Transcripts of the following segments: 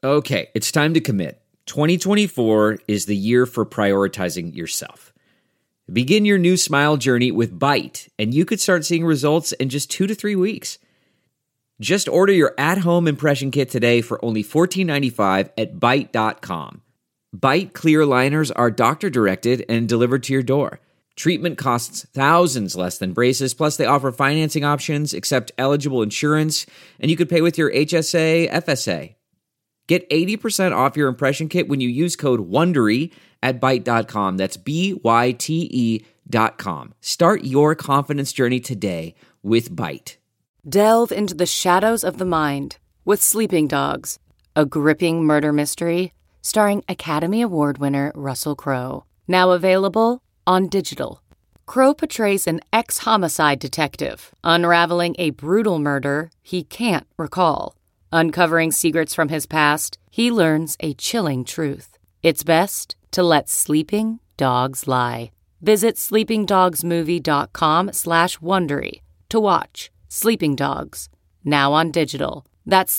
Okay, it's time to commit. 2024 is the year for prioritizing yourself. Begin your new smile journey with Byte, and you could start seeing results in just 2 to 3 weeks. Just order your at-home impression kit today for only $14.95 at Byte.com. Byte clear liners are doctor-directed and delivered to your door. Treatment costs thousands less than braces, plus they offer financing options, accept eligible insurance, and you could pay with your HSA, FSA. Get 80% off your impression kit when you use code WONDERY at Byte.com. That's BYTE.com. Start your confidence journey today with Byte. Delve into the shadows of the mind with Sleeping Dogs, a gripping murder mystery starring Academy Award winner Russell Crowe. Now available on digital. Crowe portrays an ex-homicide detective unraveling a brutal murder he can't recall. Uncovering secrets from his past, he learns a chilling truth. It's best to let sleeping dogs lie. Visit sleepingdogsmovie.com/Wondery to watch Sleeping Dogs, now on digital. That's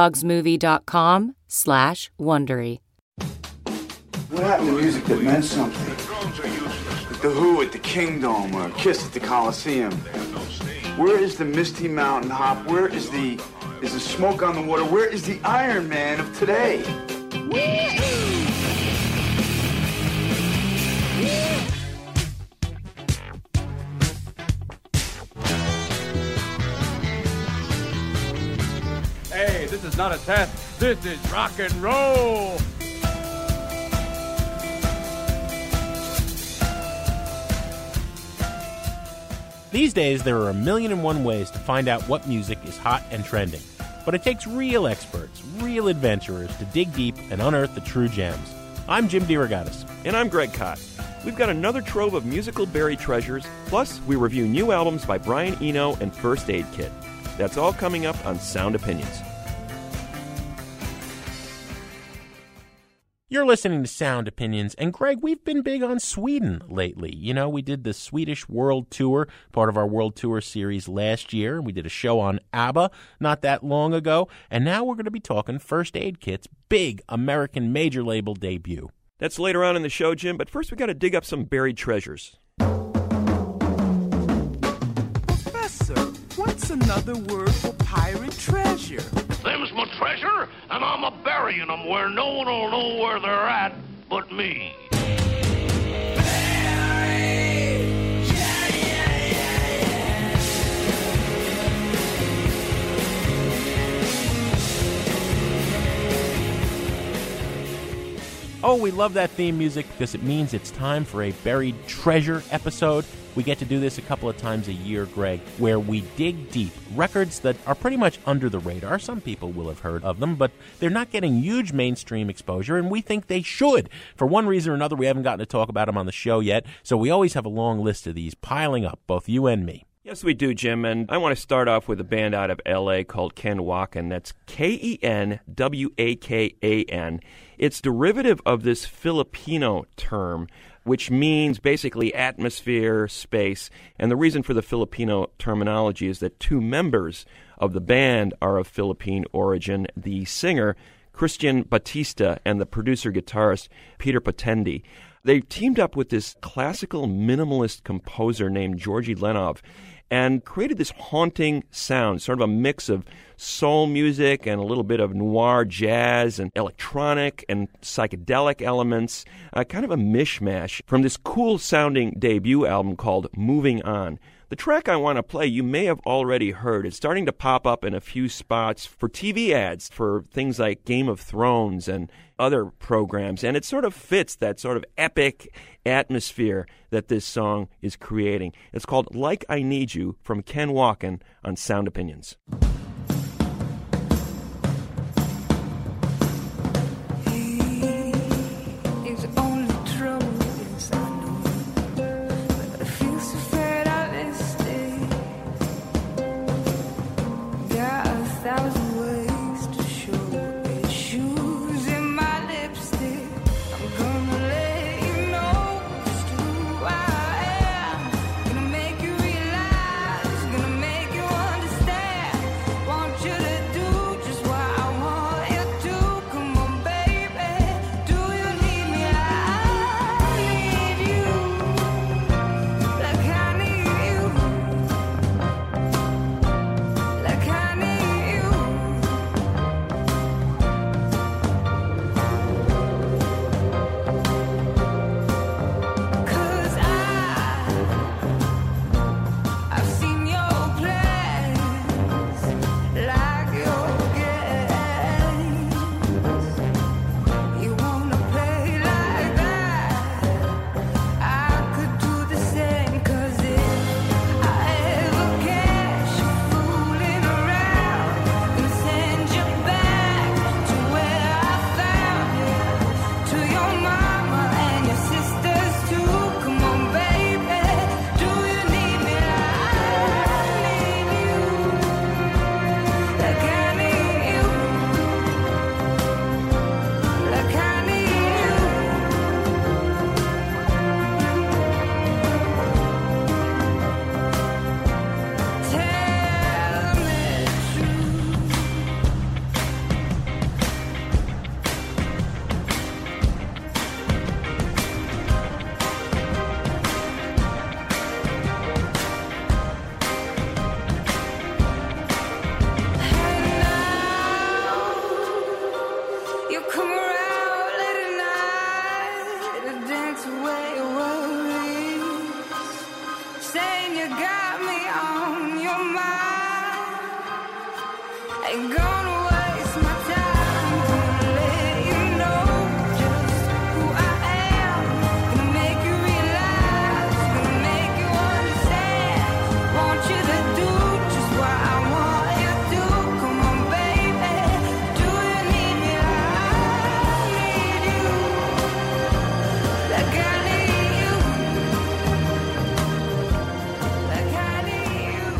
sleepingdogsmovie.com/Wondery. What happened to music that meant something? Like the Who at the Kingdom or Kiss at the Coliseum. Where is the Misty Mountain Hop? Where is the Smoke on the Water? Where is the Iron Man of today? Hey, this is not a test. This is rock and roll. These days, there are 1,000,001 ways to find out what music is hot and trending. But it takes real experts, real adventurers to dig deep and unearth the true gems. I'm Jim DeRogatis. And I'm Greg Kot. We've got another trove of musical buried treasures, plus we review new albums by Brian Eno and First Aid Kit. That's all coming up on Sound Opinions. You're listening to Sound Opinions, and Greg, we've been big on Sweden lately. You know, we did the Swedish World Tour, part of our World Tour series last year. We did a show on ABBA not that long ago, and now we're going to be talking First Aid Kit's big American major label debut. That's later on in the show, Jim, but first we got to dig up some buried treasures. Professor, what's another word for pirate treasure? Them's my treasure, and I'm a-burying them where no one will know where they're at but me. Oh, we love that theme music because it means it's time for a buried treasure episode. We get to do this a couple of times a year, Greg, where we dig deep. Records that are pretty much under the radar. Some people will have heard of them, but they're not getting huge mainstream exposure, and we think they should. For one reason or another, we haven't gotten to talk about them on the show yet, so we always have a long list of these piling up, both you and me. Yes, we do, Jim, and I want to start off with a band out of L.A. called Ken Wakan. That's Kenwakan. It's derivative of this Filipino term, which means basically atmosphere, space. And the reason for the Filipino terminology is that two members of the band are of Philippine origin, the singer, Christian Batista, and the producer-guitarist, Peter Patendi. They teamed up with this classical minimalist composer named Georgi Lenov and created this haunting sound, sort of a mix of soul music and a little bit of noir jazz and electronic and psychedelic elements, kind of a mishmash from this cool-sounding debut album called Moving On. The track I want to play, you may have already heard. It's starting to pop up in a few spots for TV ads for things like Game of Thrones and other programs, and it sort of fits that sort of epic atmosphere that this song is creating. It's called Like I Need You from Ken Wakan on Sound Opinions. come around late at night to dance away your worries, saying you got me on your mind. Ain't gonna waste my time to let you know just who I am. Gonna make you realize, gonna make you understand. Want you to do just what I want you to. Come on, baby, do you need me like I need you? Like I need you.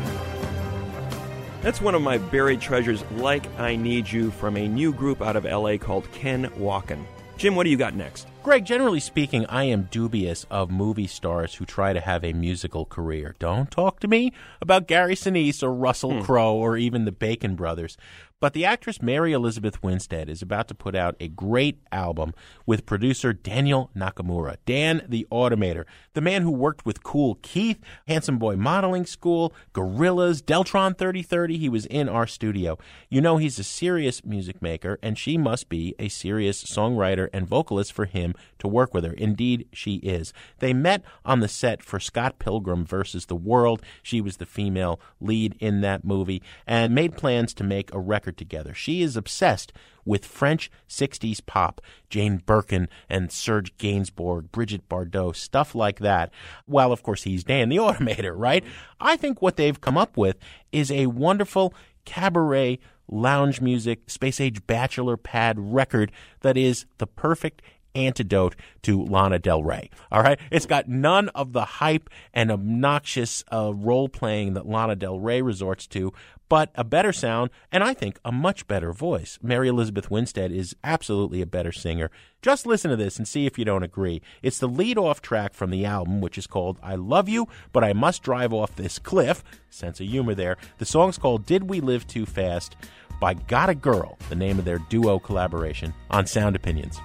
That's one of my buried treasures, Like I Need You, from a new group out of L.A. called Ken Walken. Jim, what do you got next? Greg, generally speaking, I am dubious of movie stars who try to have a musical career. Don't talk to me about Gary Sinise or Russell Crowe or even the Bacon Brothers. But the actress Mary Elizabeth Winstead is about to put out a great album with producer Daniel Nakamura, Dan the Automator, the man who worked with Cool Keith, Handsome Boy Modeling School, Gorillaz, Deltron 3030. He was in our studio. You know he's a serious music maker, and she must be a serious songwriter and vocalist for him to work with her. Indeed, she is. They met on the set for Scott Pilgrim versus the World. She was the female lead in that movie, and made plans to make a record together. She is obsessed with French 60s pop, Jane Birkin and Serge Gainsbourg, Brigitte Bardot, stuff like that. Well, of course, he's Dan the Automator, right? I think what they've come up with is a wonderful cabaret, lounge music, space-age bachelor pad record that is the perfect antidote to Lana Del Rey. All right? It's got none of the hype and obnoxious role-playing that Lana Del Rey resorts to, but a better sound, and I think a much better voice. Mary Elizabeth Winstead is absolutely a better singer. Just listen to this and see if you don't agree. It's the lead-off track from the album, which is called I Love You, But I Must Drive Off This Cliff. Sense of humor there. The song's called Did We Live Too Fast by Got a Girl, the name of their duo collaboration on Sound Opinions.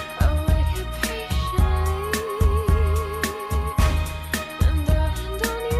Don't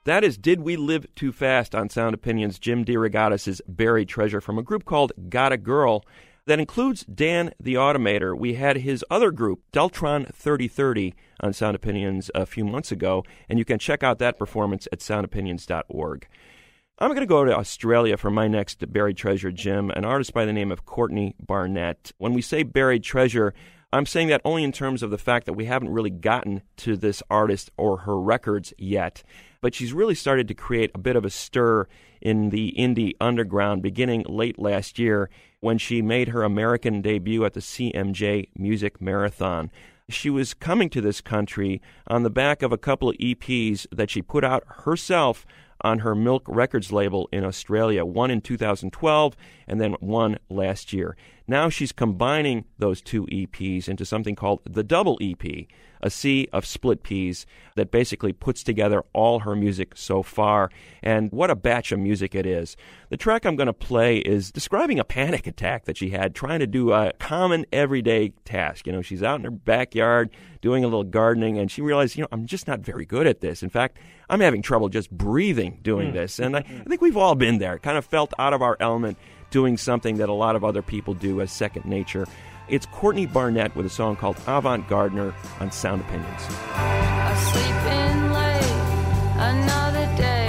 That is Did We Live Too Fast on Sound Opinions, Jim DeRogatis' Buried Treasure from a group called Got a Girl that includes Dan the Automator. We had his other group, Deltron 3030, on Sound Opinions a few months ago, and you can check out that performance at soundopinions.org. I'm going to go to Australia for my next Buried Treasure, Jim, an artist by the name of Courtney Barnett. When we say Buried Treasure, I'm saying that only in terms of the fact that we haven't really gotten to this artist or her records yet. But she's really started to create a bit of a stir in the indie underground beginning late last year when she made her American debut at the CMJ Music Marathon. She was coming to this country on the back of a couple of EPs that she put out herself on her Milk Records label in Australia, one in 2012 and then one last year. Now she's combining those two EPs into something called the Double EP, a sea of split Ps that basically puts together all her music so far. And what a batch of music it is. The track I'm going to play is describing a panic attack that she had trying to do a common everyday task. You know, she's out in her backyard doing a little gardening, and she realized, I'm just not very good at this. In fact, I'm having trouble just breathing doing this. And I think we've all been there, kind of felt out of our element doing something that a lot of other people do as second nature. It's Courtney Barnett with a song called Avant Gardener on Sound Opinions. I sleep in late, another day.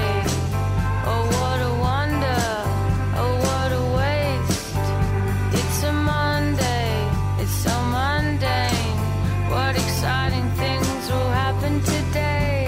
Oh, what a wonder, oh, what a waste. It's a Monday, it's so mundane. What exciting things will happen today?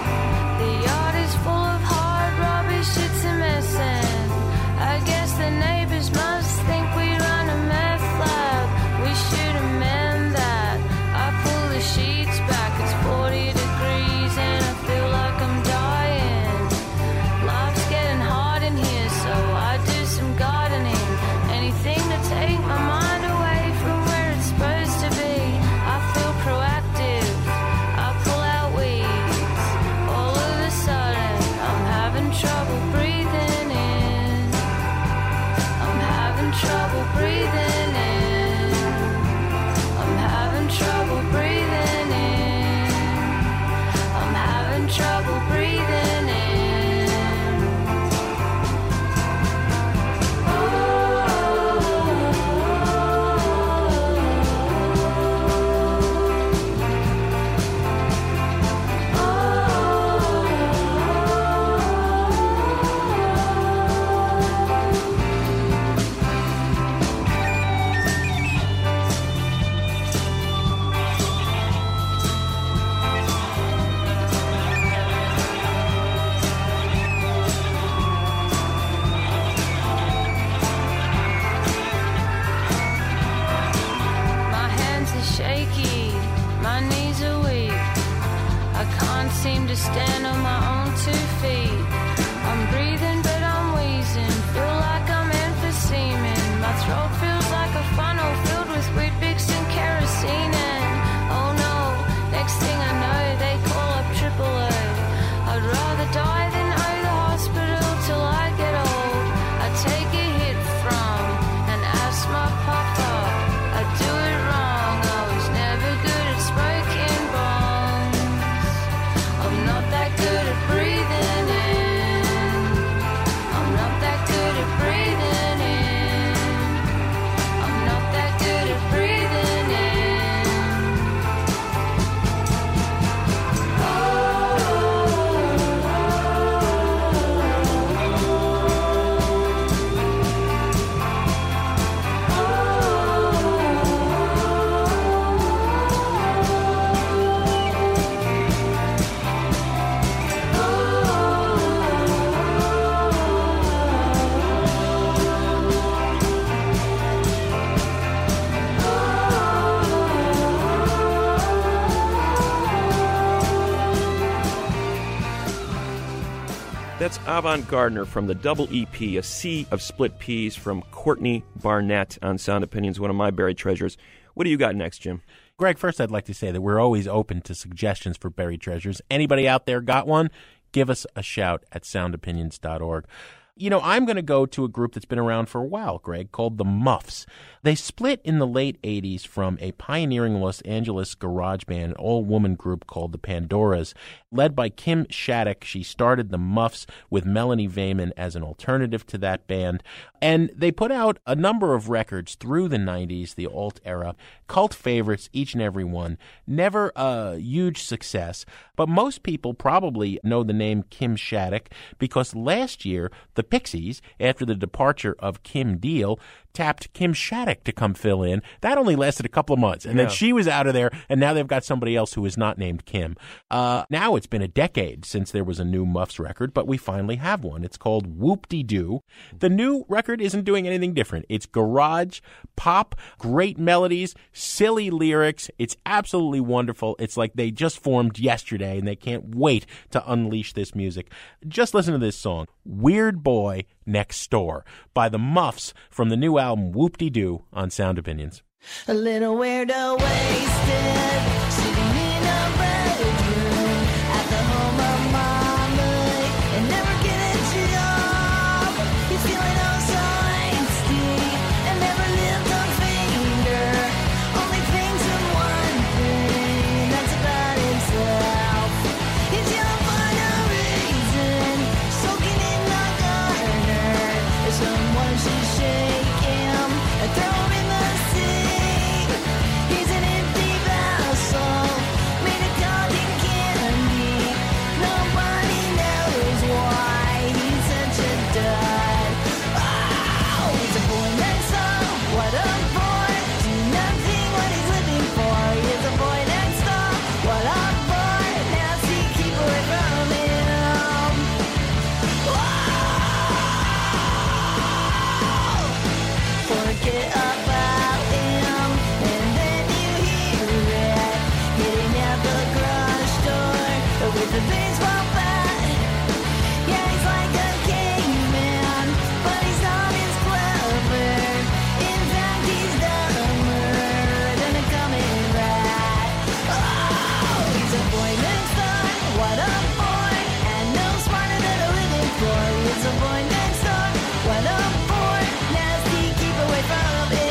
The yard is full of hard rubbish, it's a messing. I guess the neighbors must think we run a meth lab. We should amend that. I pull the sheets back, it's 40 degrees and I feel like I'm dying. Life's getting hard in here, so I do some gardening. Anything to take my mind away from where it's supposed to be. I feel proactive, I pull out weeds. All of a sudden, I'm having trouble breathing in. I'm having trouble breathing in. I'm having trouble breathing in. I'm having trouble breathing in. My hands are shaky, my knees are weak. I can't seem to stand on my own 2 feet. I'm breathing but I'm wheezing, feel like I'm emphyseming. My throat feels like a funnel filled with Weet-Bix and kerosene. And oh no, next thing I know they call up AAA. I'd rather die than owe the hospital till I get old. I take a hit from an asthma pop-up. I do it wrong, I was never good at smoking bombs. I'm not that good at breathing in. I'm not that good at breathing in. I'm not that good at breathing in. That's Avant Gardener from the Double EP, a sea of split Ps from Courtney Barnett on Sound Opinions, one of my buried treasures. What do you got next, Jim? Greg, first I'd like to say that we're always open to suggestions for buried treasures. Anybody out there got one? Give us a shout at soundopinions.org. I'm going to go to a group that's been around for a while, Greg, called the Muffs. They split in the late 80s from a pioneering Los Angeles garage band, an all-woman group called the Pandoras. Led by Kim Shattuck, she started the Muffs with Melanie Vayman as an alternative to that band. And they put out a number of records through the 90s, the alt era, cult favorites, each and every one. Never a huge success, but most people probably know the name Kim Shattuck because last year, the Pixies, after the departure of Kim Deal, tapped Kim Shattuck to come fill in. That only lasted a couple of months, and then she was out of there, and now they've got somebody else who is not named Kim. Now it's been a decade since there was a new Muffs record, but we finally have one. It's called Whoop-De-Doo. The new record isn't doing anything different. It's garage, pop, great melodies, silly lyrics. It's absolutely wonderful. It's like they just formed yesterday, and they can't wait to unleash this music. Just listen to this song, Weird Boy Next Door, by the Muffs from the new album Whoop-De-Doo on Sound Opinions. A little weirdo wasted, sitting in a bedroom at the home of mama and never get a job. He's feeling oh so angsty and never lived a finger. Only thinks of one thing, that's about himself. He's young for no reason, soaking in the garden. If someone should shake him and throw him in the sea, he's an empty vessel made of cotton candy. Nobody knows why he's such a dud. Oh, he's a boy next door. What a boy. Do nothing what he's living for. He's a boy next door. What a boy. Nasty, keep away from him. Forget about him, and then you hear it hitting at the garage door with a baseball bat. Yeah, he's like a caveman, but he's not as clever. In fact, he's dumber than a common rat. Oh, he's a boy next door. What a boy, and no smarter than a living floor. He's a boy next door. What a boy, nasty, keep away from him.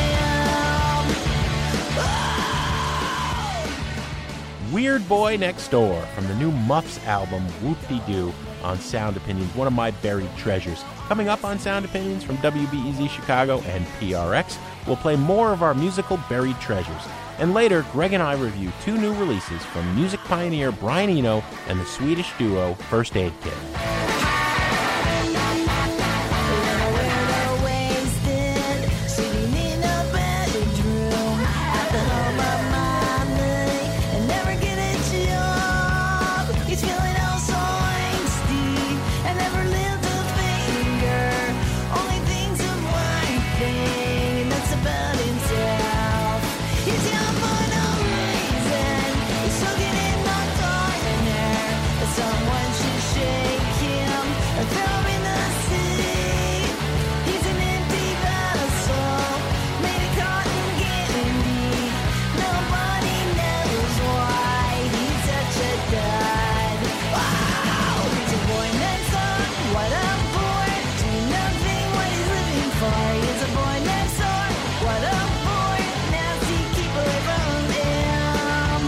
Weird Boy Next Door from the new Muffs album Whoop-De-Doo on Sound Opinions, one of my buried treasures. Coming up on Sound Opinions from WBEZ Chicago and PRX, we'll play more of our musical buried treasures. And later, Greg and I review two new releases from music pioneer Brian Eno and the Swedish duo First Aid Kit. Someone should shake him and throw him in the sea. He's an empty vessel made of cotton candy. Nobody knows why he's such a dud. Wow, he's a boy next door. What a boy, do nothing what he's living for. He's a boy next door. What a boy, nasty, keep away from him.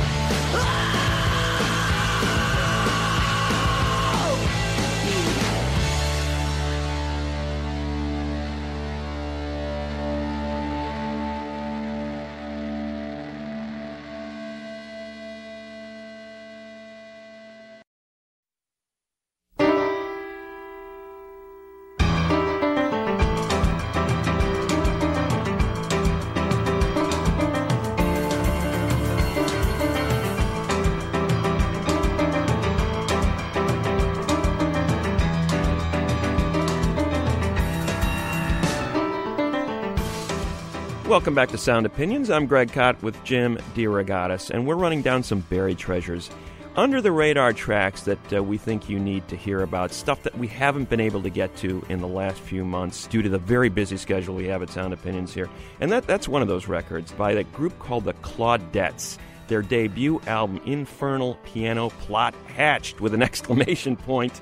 Welcome back to Sound Opinions. I'm Greg Kot with Jim DeRogatis, and we're running down some buried treasures, under-the-radar tracks that we think you need to hear about, stuff that we haven't been able to get to in the last few months due to the very busy schedule we have at Sound Opinions here. And that's one of those records by a group called the Claudettes. Their debut album, Infernal Piano Plot Hatched, with an exclamation point.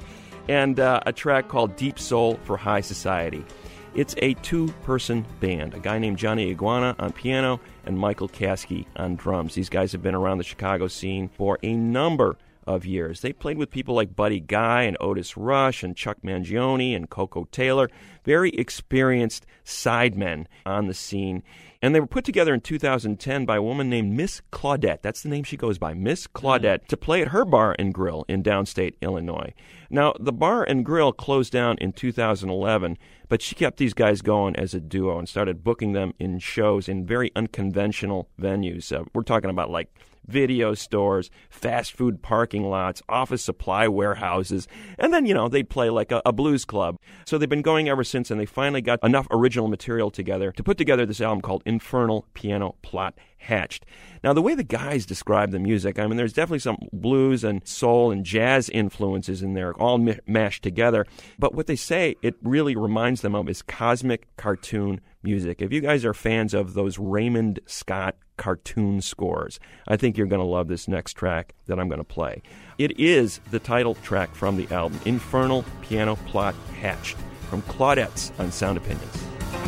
and a track called Deep Soul for High Society. It's a two-person band, a guy named Johnny Iguana on piano and Michael Caskey on drums. These guys have been around the Chicago scene for a number of years. They played with people like Buddy Guy and Otis Rush and Chuck Mangione and Coco Taylor, very experienced sidemen on the scene. And they were put together in 2010 by a woman named Miss Claudette. That's the name she goes by, Miss Claudette, to play at her bar and grill in downstate Illinois. Now, the bar and grill closed down in 2011, but she kept these guys going as a duo and started booking them in shows in very unconventional venues. We're talking about like video stores, fast food parking lots, office supply warehouses, and then, they'd play like a blues club. So they've been going ever since, and they finally got enough original material together to put together this album called Infernal Piano Plot Hatched. Now, the way the guys describe the music, there's definitely some blues and soul and jazz influences in there, all mashed together. But what they say it really reminds them of is cosmic cartoon music. If you guys are fans of those Raymond Scott cartoon scores, I think you're going to love this next track that I'm going to play. It is the title track from the album, Infernal Piano Plot Hatched, from Claudette's on Sound Opinions.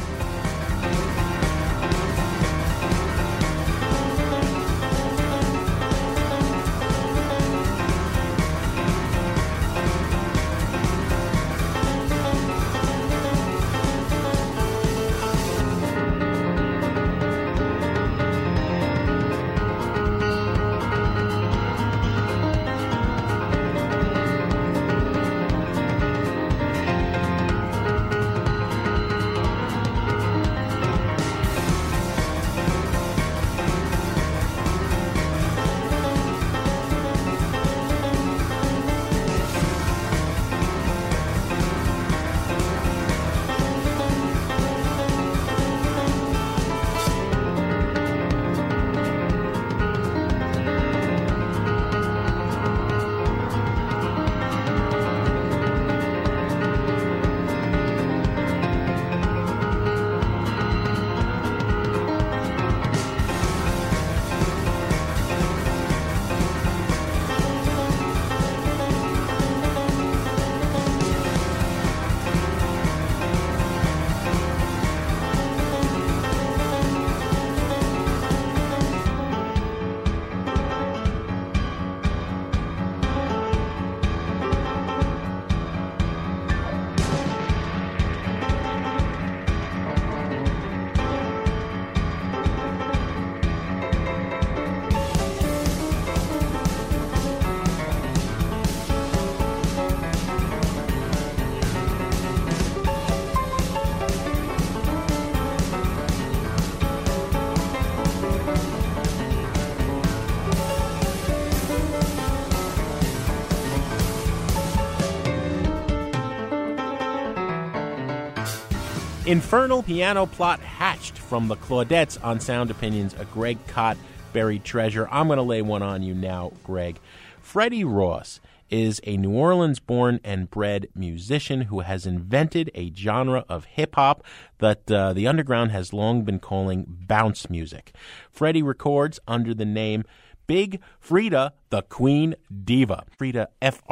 Infernal Piano Plot Hatched from the Claudettes on Sound Opinions, a Greg Kot buried treasure. I'm going to lay one on you now, Greg. Freddie Ross is a New Orleans-born and bred musician who has invented a genre of hip-hop that the underground has long been calling bounce music. Freddie records under the name Big Freedia, the Queen Diva. Freedia,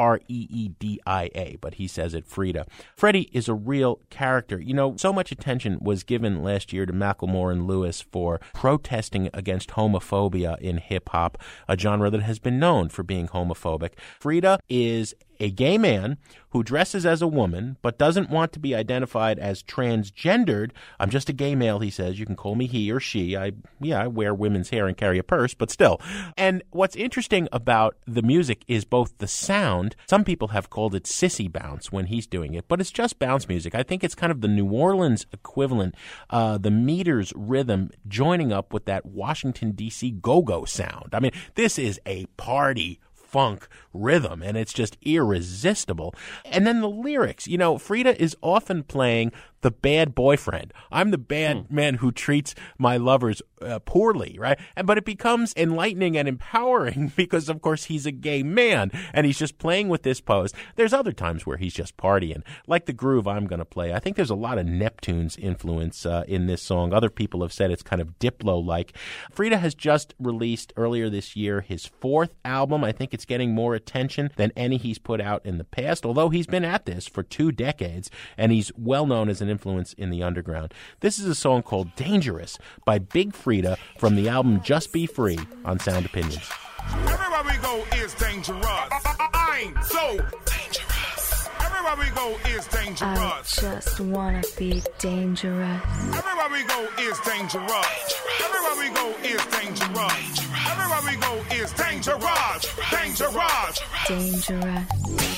F-R-E-E-D-I-A, but he says it Freedia. Freddie is a real character. So much attention was given last year to Macklemore and Lewis for protesting against homophobia in hip-hop, a genre that has been known for being homophobic. Freedia is a gay man who dresses as a woman but doesn't want to be identified as transgendered. I'm just a gay male, he says. You can call me he or she. I wear women's hair and carry a purse, but still. And what's interesting about the music is both the sound. Some people have called it sissy bounce when he's doing it, but it's just bounce music. I think it's kind of the New Orleans equivalent, the meters rhythm joining up with that Washington, D.C. go-go sound. This is a party funk rhythm, and it's just irresistible. And then the lyrics, Freedia is often playing the the bad boyfriend. I'm the bad man who treats my lovers poorly, right? But it becomes enlightening and empowering because, of course, he's a gay man and he's just playing with this pose. There's other times where he's just partying, like the groove I'm going to play. I think there's a lot of Neptune's influence in this song. Other people have said it's kind of Diplo-like. Frida has just released earlier this year his 4th album. I think it's getting more attention than any he's put out in the past, although he's been at this for 2 decades, and he's well known as an influence in the underground. This is a song called Dangerous by Big Frida from the album Just Be Free on Sound Opinions. Everywhere we go is dangerous. I'm so dangerous. Everywhere we go is dangerous. I just wanna be dangerous. Everywhere we go is dangerous. Everywhere we go is dangerous. Everywhere we go is dangerous. Dangerous. Dangerous.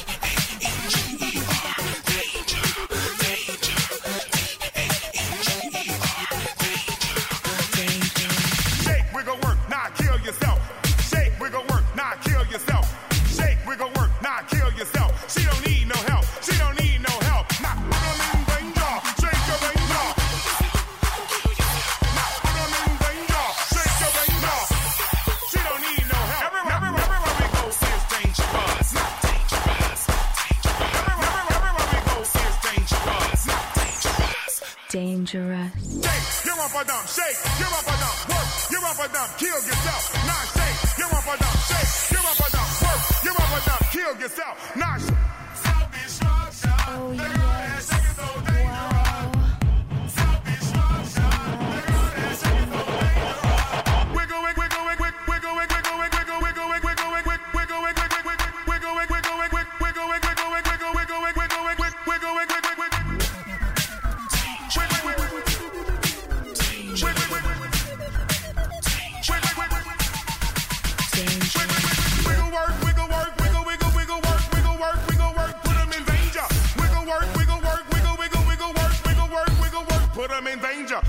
Shake, wiggle, work, not kill yourself. Shake, wiggle, work, not kill yourself. Shake, wiggle, work, not kill yourself. She don't need no help. She don't need no help. Not put them in danger. Shake your danger. Not put them in danger. Shake your danger. She don't need no help. Everywhere we go is dangerous. Not dangerous. Everywhere we go is dangerous. Not dangerous. Dangerous. Shake, you're up a dump. Shake, you're up a dump. Work, you're up a dump. Kill yourself. Not shake, you're up a dump. Shake, you're up a dump. Work, you're up a dump. Kill yourself. Not Oh, yes. wiggle, wiggle, wiggle, wiggle, wiggle, wiggle, wiggle, wiggle, wiggle, wiggle, wiggle, put them in danger.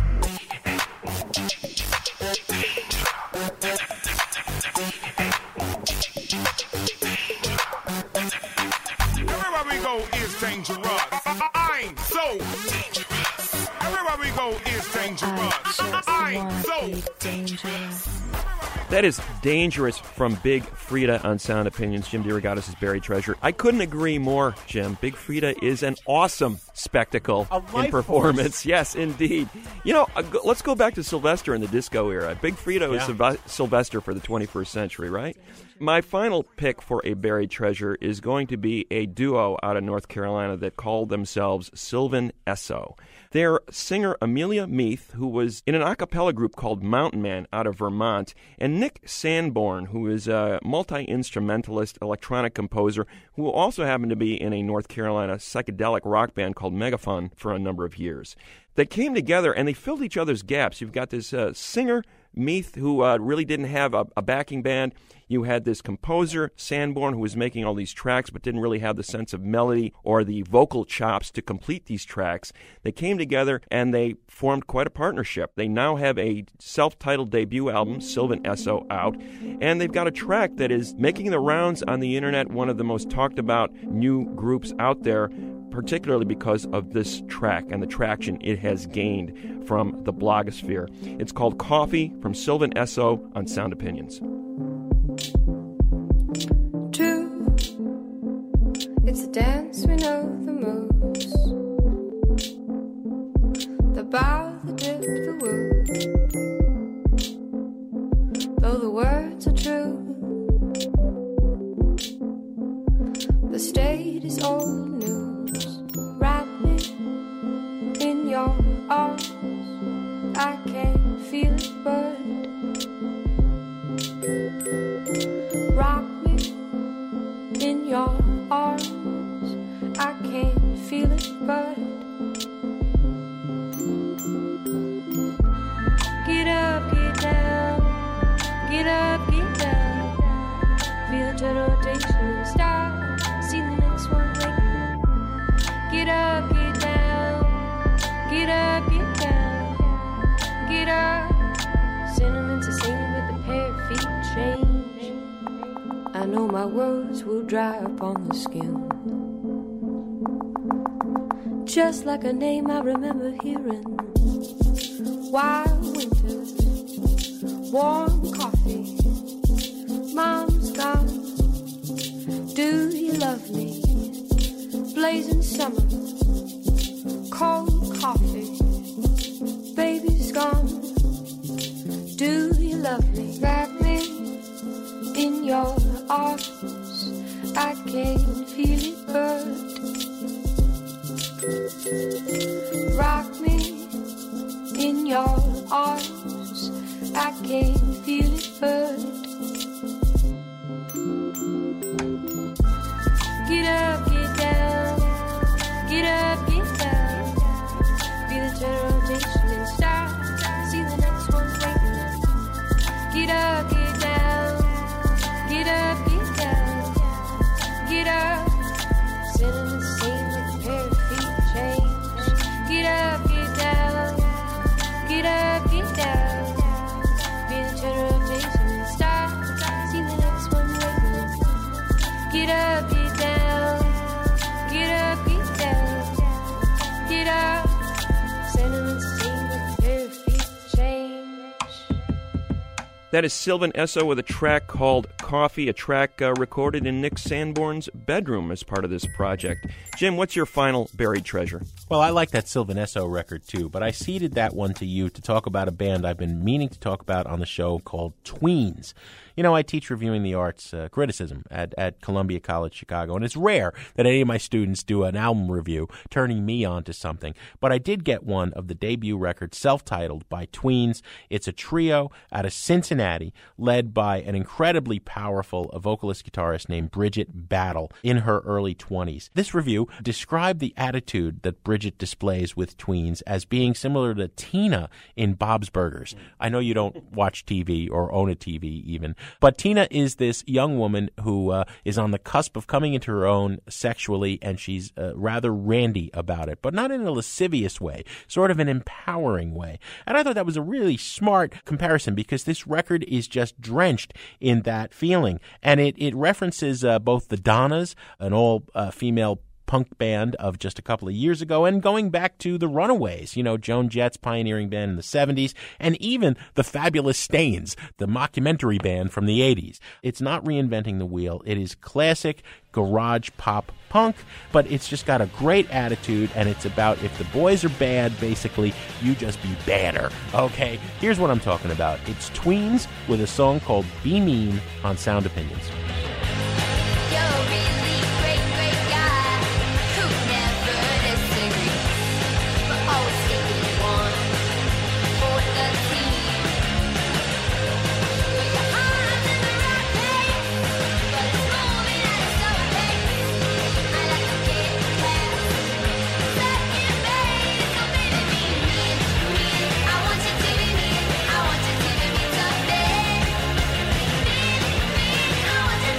Everywhere we go is dangerous. I'm so dangerous. Everywhere we go is dangerous. I'm so dangerous. That is Dangerous from Big Frida on Sound Opinions. Jim DeRogatis is Buried Treasure. I couldn't agree more, Jim. Big Frida is an awesome spectacle in performance. Force. Yes, indeed. You know, let's go back to Sylvester in the disco era. Big Frida was Sylvester for the 21st century, right? My final pick for a Buried Treasure is going to be a duo out of North Carolina that called themselves Sylvan Esso. Their singer Amelia Meath, who was in an a cappella group called Mountain Man out of Vermont, and Nick Sanborn, who is a multi-instrumentalist electronic composer who also happened to be in a North Carolina psychedelic rock band called Megaphon for a number of years. They came together and they filled each other's gaps. You've got this singer, Meath, who really didn't have a backing band. You had this composer, Sanborn, who was making all these tracks but didn't really have the sense of melody or the vocal chops to complete these tracks. They came together and they formed quite a partnership. They now have a self-titled debut album, Sylvan Esso, out, and they've got a track that is making the rounds on the internet, one of the most talked about new groups out there, particularly because of this track and the traction it has gained from the blogosphere. It's called Coffee from Sylvan Esso on Sound Opinions. True, it's a dance we know the most. The bow, the dip, the woo. Though the words are true, the state is old news. Wrap me in your arms, I can't feel it but rock me in your arms, I can't feel it but get up, get down, get up, get down, feel the rotation start, see the next one waiting. Get up, get down, get up, get down, get up. Sentiments are singing with the pair of feet change. I know my words will dry up on the skin. just like a name I remember hearing. Wild winters, warm coffee, mom's gone. Do you love me? Blazing summer, cold coffee, baby's gone. Do you love me? Wrap me in your arms, I can feel it hurt. Rock me in your arms, I can feel it hurt. Get up, get down, get up, get down. Feel the turn rotation and stop. See the next one waiting. Get up, get down, get up, get down, get up. Sitting the same with a pair of feet change. Get up, get down, get up, get down. Feel the turn rotation and stop. See the next one waiting. Get up, get down, get up, get down, get up. Sitting the same with a pair of feet change. That is Sylvan Esso with a track called Coffee, a track recorded in Nick Sanborn's bedroom as part of this project. Jim, what's your final buried treasure? Well, I like that Sylvan Esso record too, but I ceded that one to you to talk about a band I've been meaning to talk about on the show called Tweens. You know, I teach reviewing the arts criticism at Columbia College Chicago, and it's rare that any of my students do an album review turning me on to something. But I did get one of the debut record, self-titled, by Tweens. It's a trio out of Cincinnati, led by an incredibly powerful vocalist-guitarist named Bridget Battle in her early 20s. This review described the attitude that Bridget displays with Tweens as being similar to Tina in Bob's Burgers. I know you don't watch TV or own a TV even, but Tina is this young woman who is on the cusp of coming into her own sexually, and she's rather randy about it, but not in a lascivious way, sort of an empowering way. And I thought that was a really smart comparison because this record is just drenched in that feeling. And it references both the Donnas, an all-female punk band of just a couple of years ago, and going back to the Runaways, you know, Joan Jett's pioneering band in the 70s, and even the Fabulous Stains, the mockumentary band from the 80s. It's not reinventing the wheel. It is classic garage pop punk, but it's just got a great attitude, and it's about if the boys are bad, basically, you just be badder. Okay, here's what I'm talking about. It's Tweens with a song called Be Mean on Sound Opinions. I want you to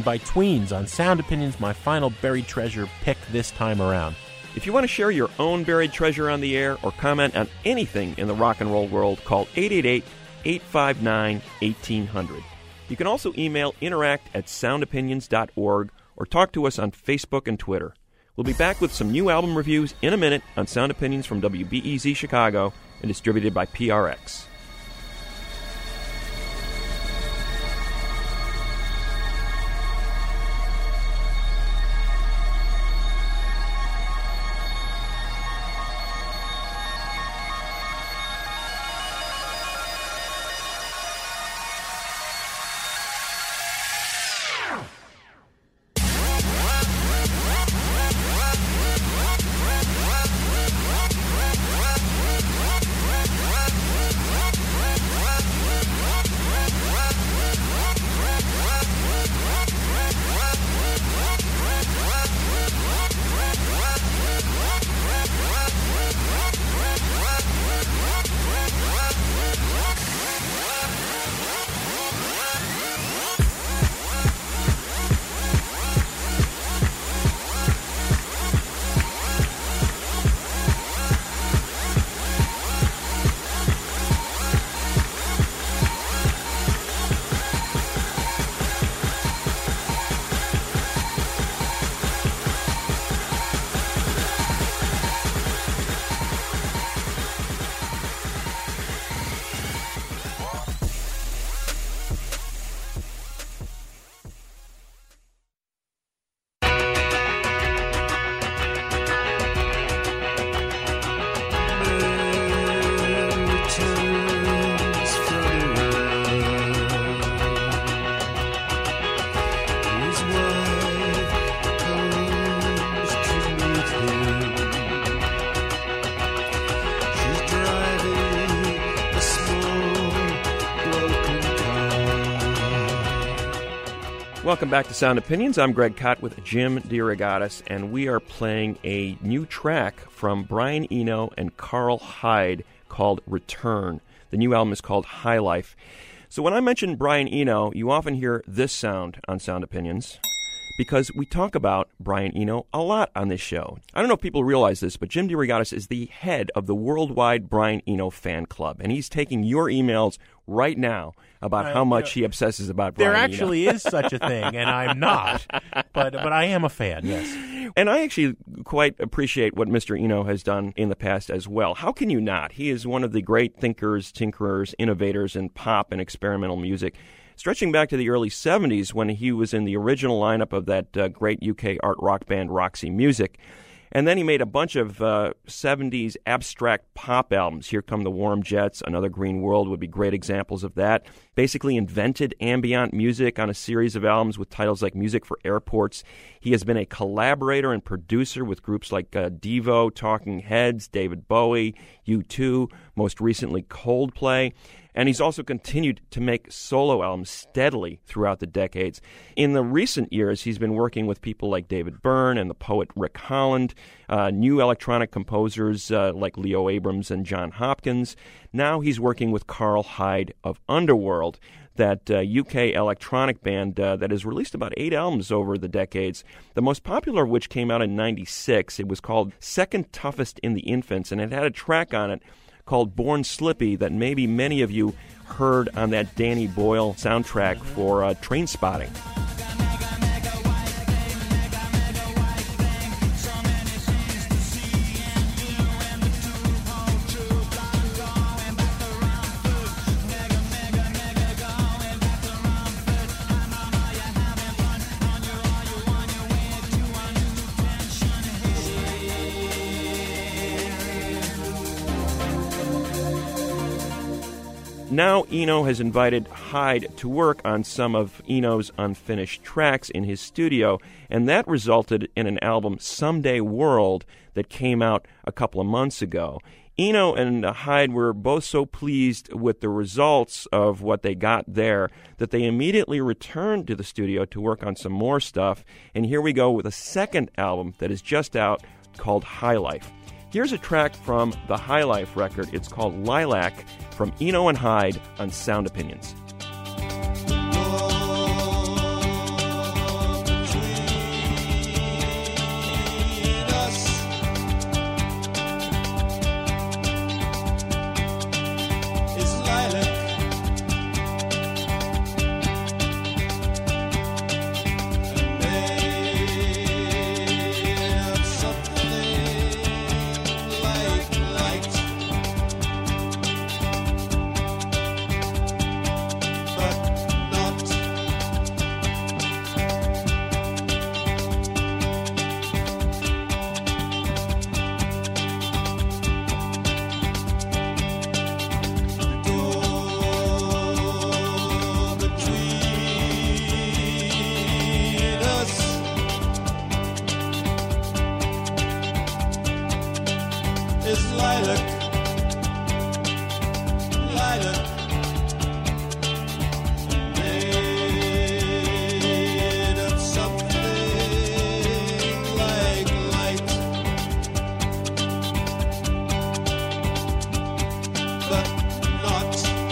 by Tweens on Sound Opinions, my final buried treasure pick this time around. If you want to share your own buried treasure on the air or comment on anything in the rock and roll world, call 888-859-1800. You can also email interact@soundopinions.org or talk to us on Facebook and Twitter. We'll be back with some new album reviews in a minute on Sound Opinions from WBEZ Chicago and distributed by PRX. Welcome back to Sound Opinions. I'm Greg Kot with Jim DeRogatis, and we are playing a new track from Brian Eno and Carl Hyde called Return. The new album is called High Life. So when I mention Brian Eno, you often hear this sound on Sound Opinions, because we talk about Brian Eno a lot on this show. I don't know if people realize this, but Jim DeRogatis is the head of the worldwide Brian Eno fan club, and he's taking your emails right now about how much he obsesses about Brian Eno. There actually is such a thing, and I'm not, but I am a fan, yes. And I actually quite appreciate what Mr. Eno has done in the past as well. How can you not? He is one of the great thinkers, tinkerers, innovators in pop and experimental music, stretching back to the early 70s when he was in the original lineup of that great UK art rock band Roxy Music. And then he made a bunch of 70s abstract pop albums. Here Come the Warm Jets, Another Green World would be great examples of that. Basically invented ambient music on a series of albums with titles like Music for Airports. He has been a collaborator and producer with groups like Devo, Talking Heads, David Bowie, U2, most recently Coldplay. And he's also continued to make solo albums steadily throughout the decades. In the recent years, he's been working with people like David Byrne and the poet Rick Holland, new electronic composers like Leo Abrams and John Hopkins. Now he's working with Carl Hyde of Underworld, that UK electronic band that has released about 8 albums over the decades, the most popular of which came out in '96. It was called Second Toughest in the Infants, and it had a track on it called Born Slippy that maybe many of you heard on that Danny Boyle soundtrack for Trainspotting. Now Eno has invited Hyde to work on some of Eno's unfinished tracks in his studio, and that resulted in an album, Someday World, that came out a couple of months ago. Eno and Hyde were both so pleased with the results of what they got there that they immediately returned to the studio to work on some more stuff, and here we go with a second album that is just out called High Life. Here's a track from the High Life record. It's called Lilac, from Eno and Hyde on Sound Opinions. It's lilac, lilac, made of something like light, but not.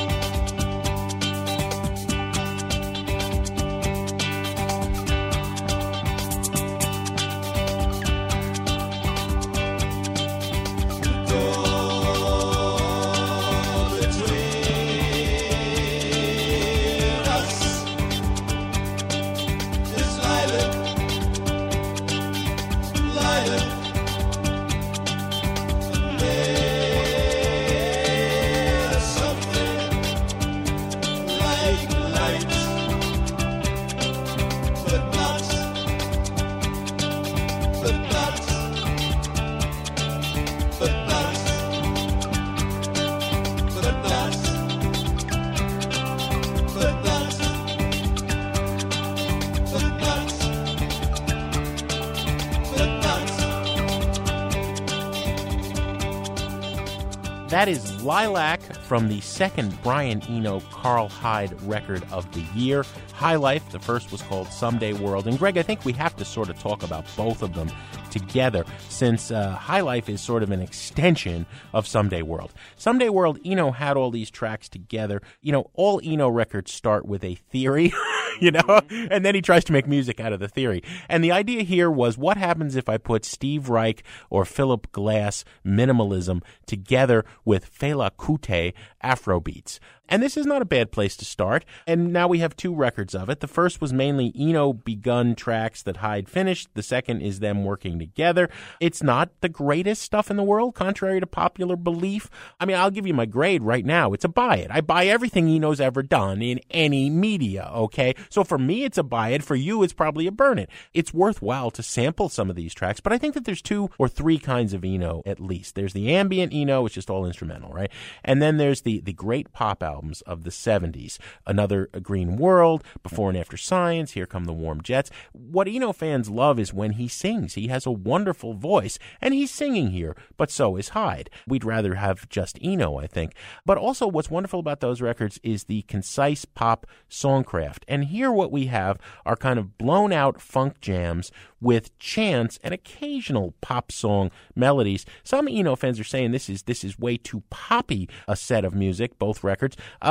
That is Lilac from the second Brian Eno Carl Hyde record of the year, High Life. The first was called Someday World. And Greg, I think we have to sort of talk about both of them together, since High Life is sort of an extension of Someday World. Someday World, Eno had all these tracks together. You know, all Eno records start with a theory, you know, and then he tries to make music out of the theory. And the idea here was, what happens if I put Steve Reich or Philip Glass minimalism together with Fela Kuti Afrobeats? And this is not a bad place to start. And now we have two records of it. The first was mainly Eno begun tracks that Hyde finished. The second is them working together. It's not the greatest stuff in the world, contrary to popular belief. I mean, I'll give you my grade right now. It's a buy it. I buy everything Eno's ever done in any media, okay? So for me, it's a buy it. For you, it's probably a burn it. It's worthwhile to sample some of these tracks, but I think that there's two or three kinds of Eno at least. There's the ambient Eno, it's just all instrumental, right? And then there's the great pop albums of the 70s. Another Green World, Before and After Science, Here Come the Warm Jets. What Eno fans love is when he sings. He has a wonderful voice, and he's singing here, but so is Hyde. We'd rather have just Eno, I think. But also what's wonderful about those records is the concise pop songcraft. And here what we have are kind of blown out funk jams with chants and occasional pop song melodies. Some Eno fans are saying this is way too poppy a set of music, both records.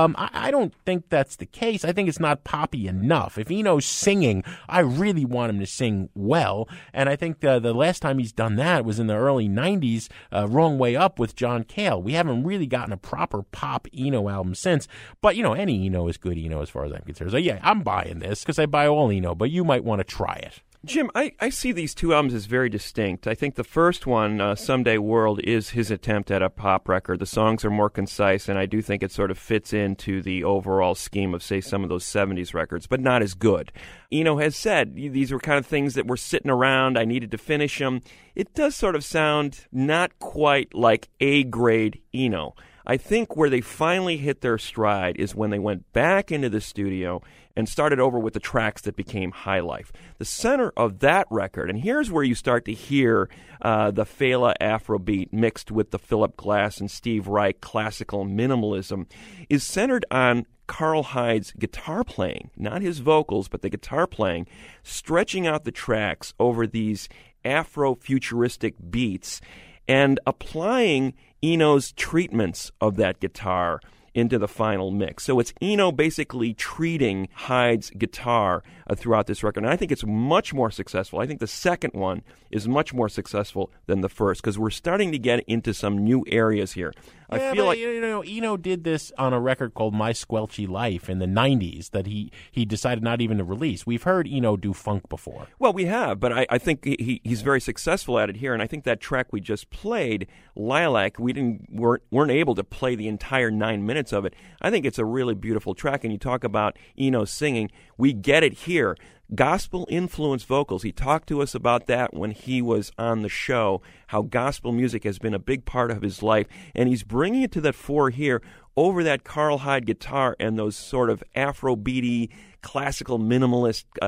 I don't think that's the case. I think it's not poppy enough. If Eno's singing, I really want him to sing well, and I think the last time he's done that was in the early 90s, Wrong Way Up with John Cale. We haven't really gotten a proper pop Eno album since, but, you know, any Eno is good Eno as far as I'm concerned. So, yeah, I'm buying this because I buy all Eno, but you might want to try it. Jim, I see these two albums as very distinct. I think the first one, Someday World, is his attempt at a pop record. The songs are more concise, and I do think it sort of fits into the overall scheme of, say, some of those 70s records, but not as good. Eno has said these were kind of things that were sitting around. I needed to finish them. It does sort of sound not quite like A-grade Eno. I think where they finally hit their stride is when they went back into the studio and started over with the tracks that became High Life. The center of that record, and here's where you start to hear the Fela Afrobeat mixed with the Philip Glass and Steve Reich classical minimalism, is centered on Carl Hyde's guitar playing, not his vocals, but the guitar playing, stretching out the tracks over these Afro-futuristic beats and applying Eno's treatments of that guitar into the final mix. So it's Eno basically treating Hyde's guitar throughout this record. And I think it's much more successful. I think the second one is much more successful than the first because we're starting to get into some new areas here. Yeah, I feel like Eno did this on a record called My Squelchy Life in the 90s that he decided not even to release. We've heard Eno do funk before. Well, we have, but I think he's very successful at it here. And I think that track we just played, Lilac, weren't able to play the entire 9 minutes of it. I think it's a really beautiful track. And you talk about Eno singing, we get it here. Gospel-influenced vocals. He talked to us about that when he was on the show, how gospel music has been a big part of his life, and he's bringing it to the fore here over that Carl Hyde guitar and those sort of Afrobeaty, classical minimalist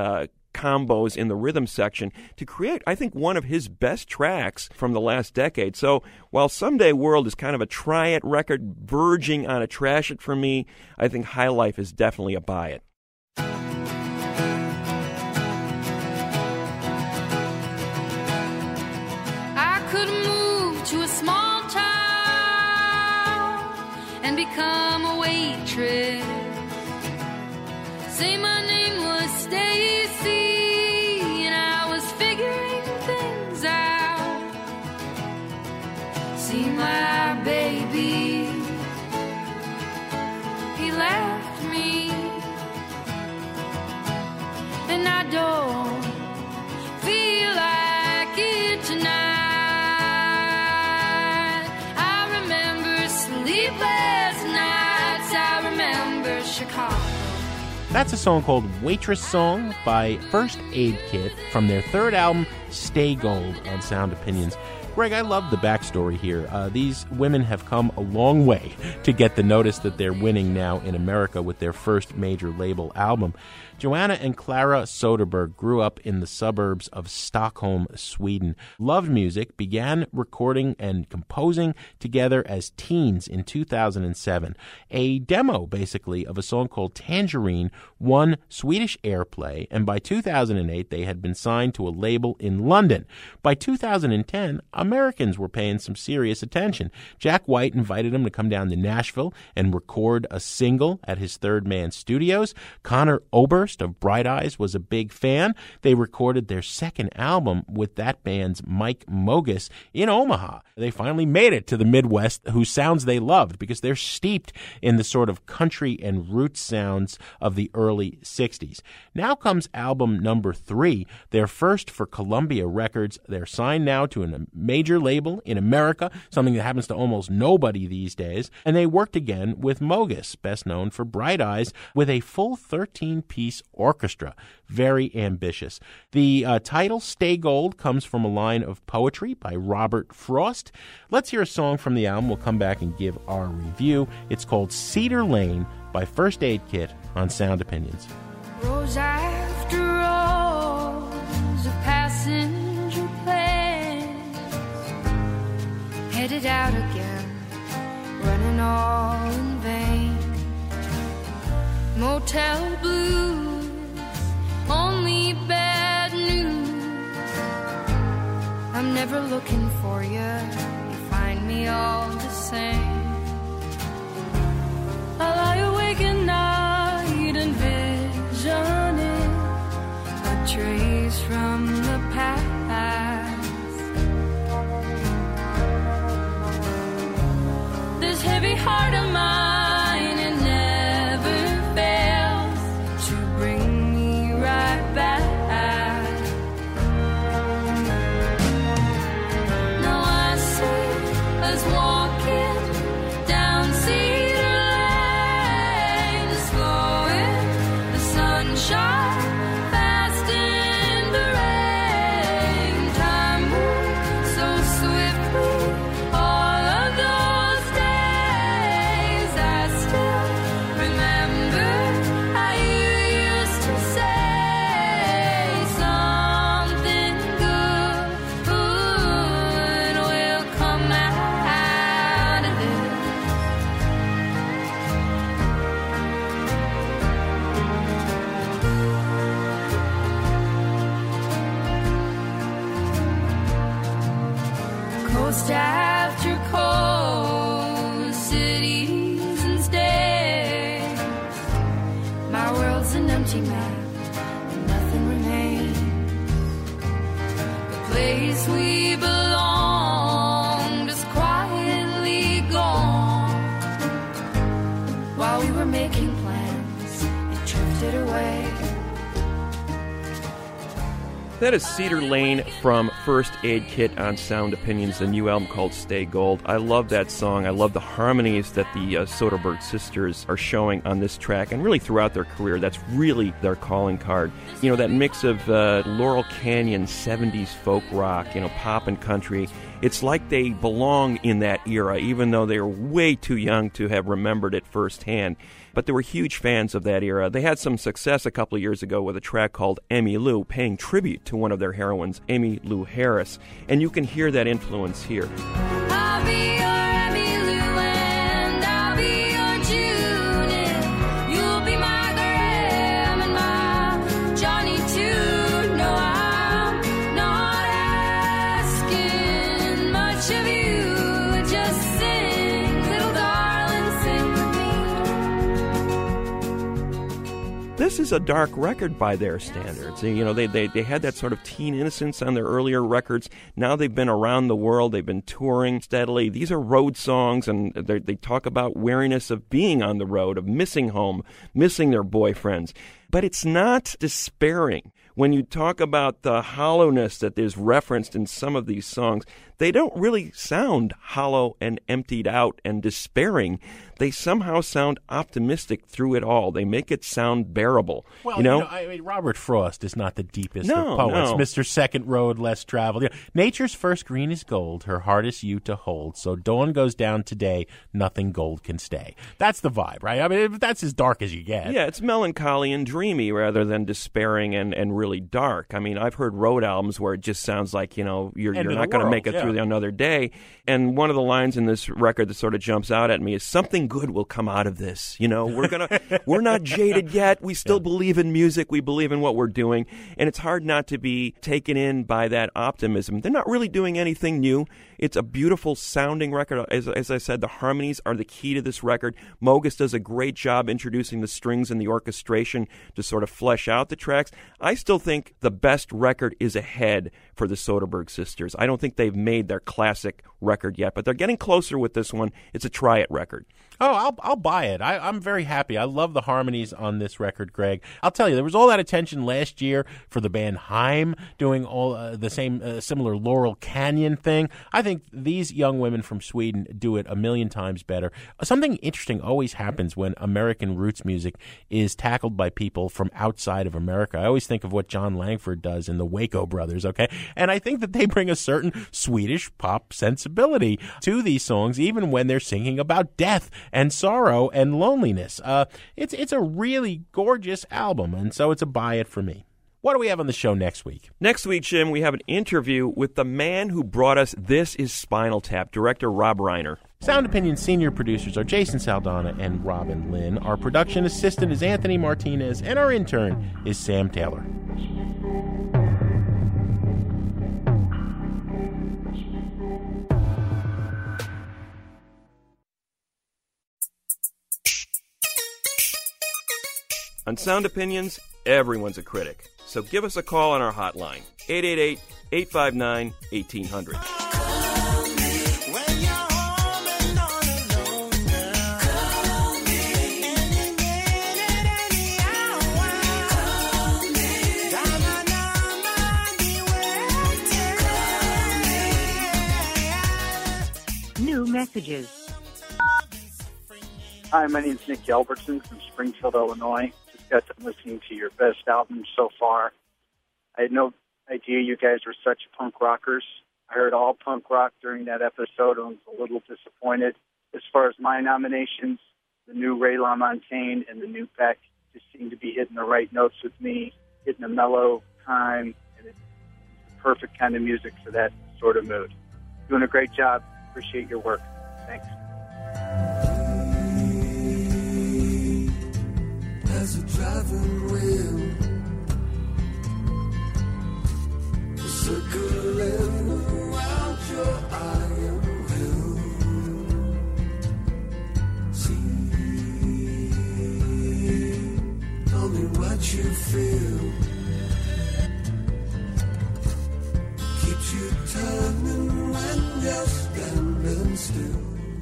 combos in the rhythm section to create, I think, one of his best tracks from the last decade. So while Someday World is kind of a try-it record verging on a trash it for me, I think High Life is definitely a buy it. I could move to a small town and become a waitress. Say my name was Stacy and I was figuring things out. See my baby, he left me, and I don't feel like it tonight. I remember sleepless nights, I remember Chicago. That's a song called Waitress Song by First Aid Kit from their third album, Stay Gold, on Sound Opinions. Greg, I love the backstory here. These women have come a long way to get the notice that they're winning now in America with their first major label album. Joanna and Clara Soderberg grew up in the suburbs of Stockholm, Sweden, loved music, began recording and composing together as teens in 2007. A demo, basically, of a song called Tangerine won Swedish airplay, and by 2008 they had been signed to a label in London. By 2010, Americans were paying some serious attention. Jack White invited them to come down to Nashville and record a single at his Third Man Studios. Connor Oberst of Bright Eyes was a big fan. They recorded their second album with that band's Mike Mogus in Omaha. They finally made it to the Midwest, whose sounds they loved because they're steeped in the sort of country and roots sounds of the early 60s. Now comes album number 3, their first for Columbia Records. They're signed now to a major label in America, something that happens to almost nobody these days, and they worked again with Mogus, best known for Bright Eyes, with a full 13-piece orchestra. Very ambitious. The title, Stay Gold, comes from a line of poetry by Robert Frost. Let's hear a song from the album. We'll come back and give our review. It's called Cedar Lane by First Aid Kit on Sound Opinions. Rows after rows of passenger planes, headed out again, running all in vain. Motel blues, only bad news. I'm never looking for you, you find me all the same. I lie awake at night envisioning a trace from the past. This heavy heart of mine, it never fails to bring me right back. Now I see us walking down Cedar Lane, slowing the sunshine fast in the rain. Time moves so swiftly, all of those days I still remember how you used to say something good will come out of this. Coast after coast, cities and states, my world's an empty map and nothing remains. The place we belonged is quietly gone. While we were making plans, it drifted away. That is Cedar Lane from First Aid Kit on Sound Opinions, the new album called Stay Gold. I love that song. I love the harmonies that the Soderbergh sisters are showing on this track and really throughout their career. That's really their calling card. You know, that mix of Laurel Canyon 70s folk rock, pop and country. It's like they belong in that era, even though they are way too young to have remembered it firsthand. but they were huge fans of that era. They had some success a couple of years ago with a track called Emmylou, paying tribute to one of their heroines, Emmylou Harris. And you can hear that influence here. I'll be your Emmylou and I'll be your June. You'll be my Graham and my Johnny too. No, I'm not asking much of you. Just sing, little darling, sing with me. This is a dark record by their standards. You know, they had that sort of teen innocence on their earlier records. Now they've been around the world. They've been touring steadily. These are road songs, and they talk about weariness of being on the road, of missing home, missing their boyfriends. But it's not despairing. When you talk about the hollowness that is referenced in some of these songs, they don't really sound hollow and emptied out and despairing. They somehow sound optimistic through it all. They make it sound bearable. Well, I mean, Robert Frost is not the deepest of poets. No. Mr. Second Road Less Traveled. You know, nature's first green is gold, her heart is you to hold. So dawn goes down today, nothing gold can stay. That's the vibe, right? I mean, that's as dark as you get. Yeah, it's melancholy and dreamy rather than despairing and really dark. I mean, I've heard road albums where it just sounds like, you're not going to make it through another day. And one of the lines in this record that sort of jumps out at me is, something good will come out of this. We're not jaded yet. We still believe in music. We believe in what we're doing. And it's hard not to be taken in by that optimism. They're not really doing anything new. It's a beautiful sounding record. As I said, the harmonies are the key to this record. Mogis does a great job introducing the strings and the orchestration to sort of flesh out the tracks. I still think the best record is ahead for the Soderbergh sisters. I don't think they've made their classic record yet, but they're getting closer with this one. It's a try-it record. Oh, I'll buy it. I'm very happy. I love the harmonies on this record, Greg. I'll tell you, there was all that attention last year for the band Haim doing all the same similar Laurel Canyon thing. I think these young women from Sweden do it a million times better. Something interesting always happens when American roots music is tackled by people from outside of America. I always think of what John Langford does in the Waco Brothers, okay? And I think that they bring a certain Swedish pop sensibility to these songs, even when they're singing about death and sorrow and loneliness. It's a really gorgeous album, and so it's a buy it for me. What do we have on the show next week? Next week, Jim, we have an interview with the man who brought us This Is Spinal Tap, director Rob Reiner. Sound Opinion senior producers are Jason Saldana and Robin Lynn. Our production assistant is Anthony Martinez, and our intern is Sam Taylor. On Sound Opinions, everyone's a critic. So give us a call on our hotline, 888-859-1800. New messages. Hi, my name is Nick Albertson from Springfield, Illinois. Just got done listening to your best album so far. I had no idea you guys were such punk rockers. I heard all punk rock during that episode and was a little disappointed. As far as my nominations, the new Ray LaMontagne and the new Beck just seem to be hitting the right notes with me, hitting a mellow time, and it's the perfect kind of music for that sort of mood. Doing a great job. Appreciate your work. Thanks. As a driving wheel, circling around your iron will. See, tell me what you feel. Keeps you turning when you're standing still.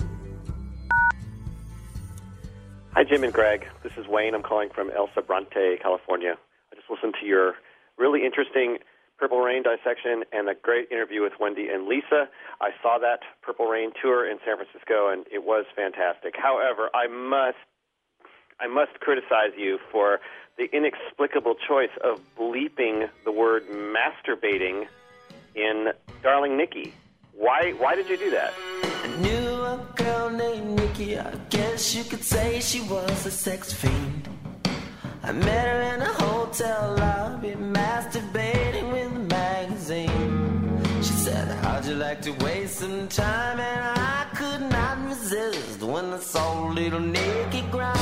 Hi, Jim and Greg. This is Wayne. I'm calling from El Sobrante, California. I just listened to your really interesting Purple Rain dissection and a great interview with Wendy and Lisa. I saw that Purple Rain tour in San Francisco, and it was fantastic. However, I must criticize you for the inexplicable choice of bleeping the word masturbating in Darling Nikki. Why did you do that? I knew a girl named Nikki, I guess you could say she was a sex fiend. I met her in a hotel lobby, masturbating with a magazine. She said, how'd you like to waste some time? And I could not resist when I saw little Nikki grind.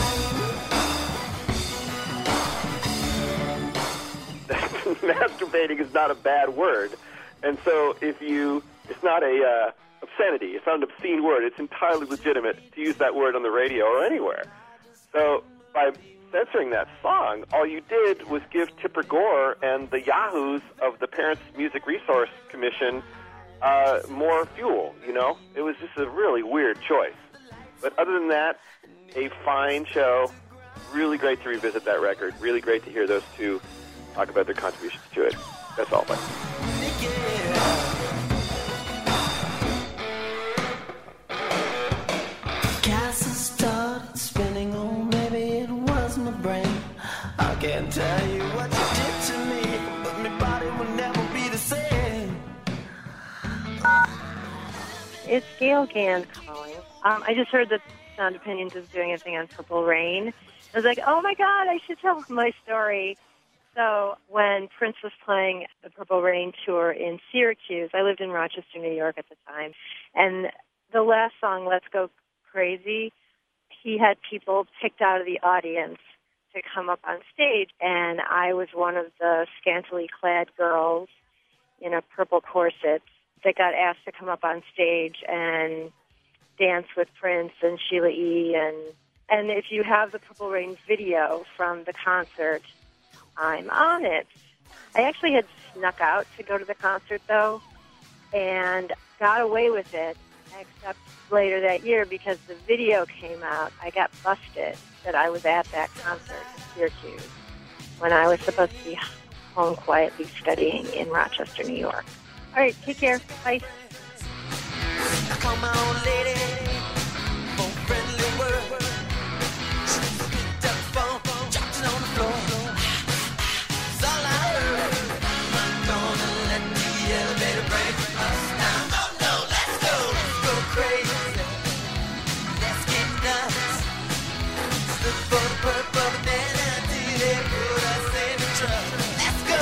Masturbating is not a bad word. And so it's not a obscenity. It's not an obscene word. It's entirely legitimate to use that word on the radio or anywhere. So by censoring that song, all you did was give Tipper Gore and the yahoos of the Parents Music Resource Commission more fuel, you know? It was just a really weird choice. But other than that, a fine show. Really great to revisit that record. Really great to hear those two talk about their contributions to it. That's all. Bye. Castle started spinning, oh, maybe it was my brain. I can't tell you what you did to me, but my body will never be the same. It's Gail Gand calling. I just heard that Sound Opinions is doing a thing on Purple Rain. I was like, oh my God, I should tell my story. So when Prince was playing the Purple Rain tour in Syracuse, I lived in Rochester, New York at the time, and the last song, Let's Go Crazy, he had people picked out of the audience to come up on stage, and I was one of the scantily clad girls in a purple corset that got asked to come up on stage and dance with Prince and Sheila E. And if you have the Purple Rain video from the concert, I'm on it. I actually had snuck out to go to the concert, though, and got away with it, except later that year because the video came out. I got busted that I was at that concert in Syracuse when I was supposed to be home quietly studying in Rochester, New York. All right, take care. Bye. Come on, lady, for friendly word. Picked up the phone, dropped it on the floor. That's all I heard. I'm gonna let the elevator break us down. Oh no, let's go crazy. Let's get nuts. Look for the purple banana till they put us in the truck. Let's go.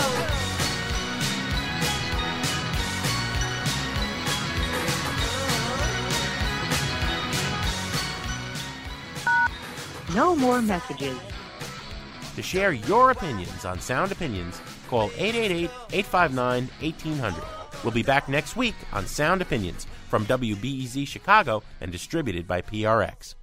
No more messages. To share your opinions on Sound Opinions, call 888-859-1800. We'll be back next week on Sound Opinions from WBEZ Chicago and distributed by PRX.